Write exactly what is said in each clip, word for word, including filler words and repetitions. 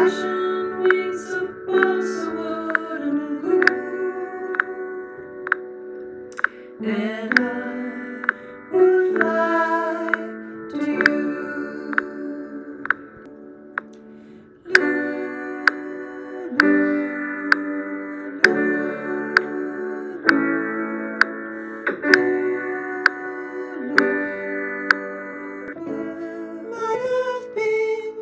Passion wings of balsa wood and blue, and I would fly to you. Might have been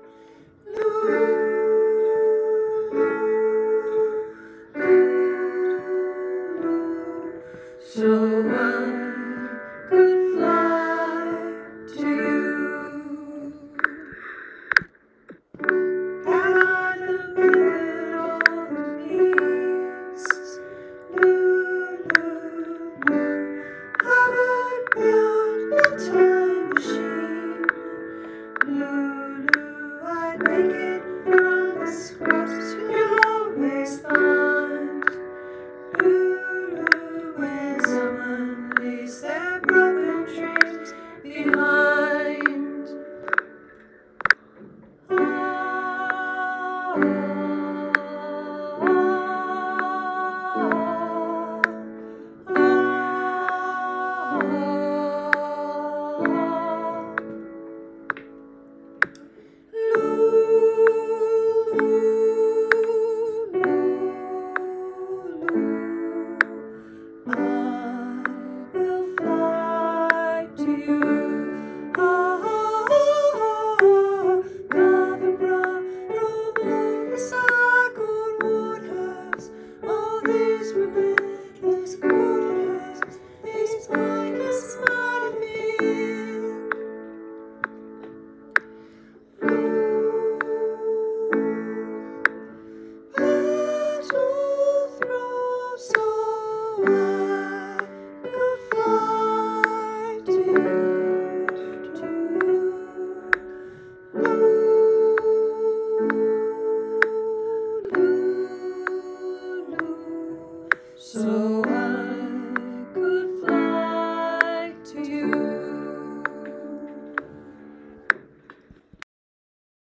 so I could fly to you. Had I the method of the means, I would build a time machine. I'd make it from the scratch.